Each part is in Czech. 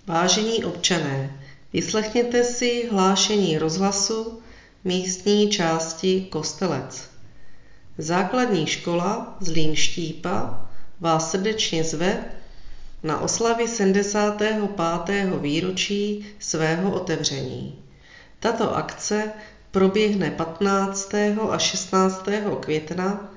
Vážení občané, vyslechněte si hlášení rozhlasu místní části Kostelec. Základní škola Zlín Štípa vás srdečně zve na oslavy 75. výročí svého otevření. Tato akce proběhne 15. a 16. května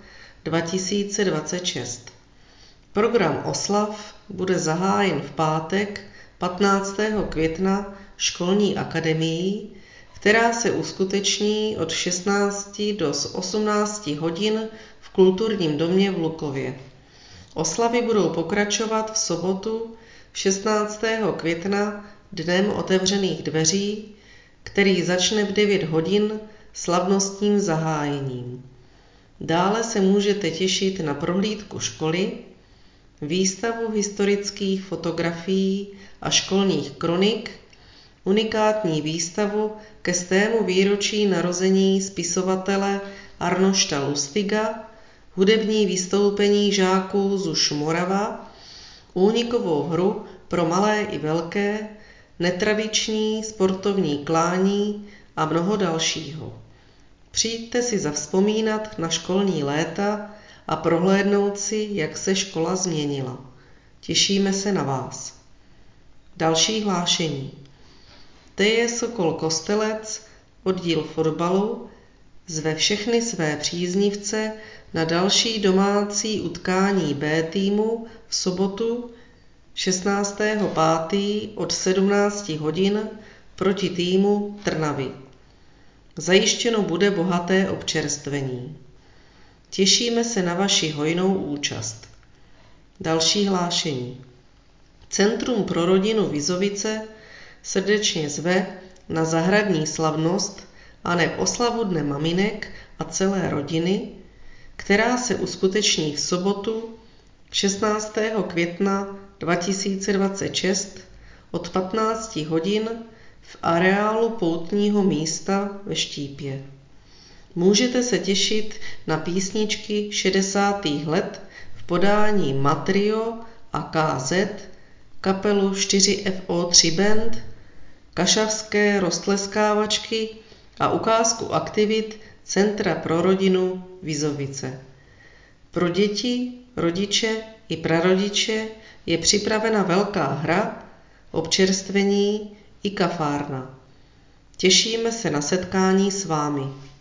2026. Program oslav bude zahájen v pátek 15. května školní akademií, která se uskuteční od 16 do 18 hodin v Kulturním domě v Lukově. Oslavy budou pokračovat v sobotu 16. května dnem otevřených dveří, který začne v 9 hodin slavnostním zahájením. Dále se můžete těšit na prohlídku školy, výstavu historických fotografií a školních kronik, unikátní výstavu ke 100. výročí narození spisovatele Arnošta Lustiga, hudební vystoupení žáků ZUŠ Morava, únikovou hru pro malé i velké, netradiční sportovní klání a mnoho dalšího. Přijďte si zavzpomínat na školní léta a prohlédnout si, jak se škola změnila. Těšíme se na vás. Další hlášení. TJ Sokol Kostelec, oddíl fotbalu, zve všechny své příznivce na další domácí utkání B týmu v sobotu 16. 5. od 17 hodin proti týmu Trnavy. Zajištěno bude bohaté občerstvení. Těšíme se na vaši hojnou účast. Další hlášení. Centrum pro rodinu Vizovice srdečně zve na zahradní slavnost a neb oslavu Dne maminek a celé rodiny, která se uskuteční v sobotu 16. května 2026 od 15 hodin v areálu poutního místa ve Štípě. Můžete se těšit na písničky 60. let v podání Matrio a KZ, kapelu 4FO3 Band, kašavské roztleskávačky a ukázku aktivit Centra pro rodinu Vizovice. Pro děti, rodiče i prarodiče je připravena velká hra, občerstvení i kafárna. Těšíme se na setkání s vámi.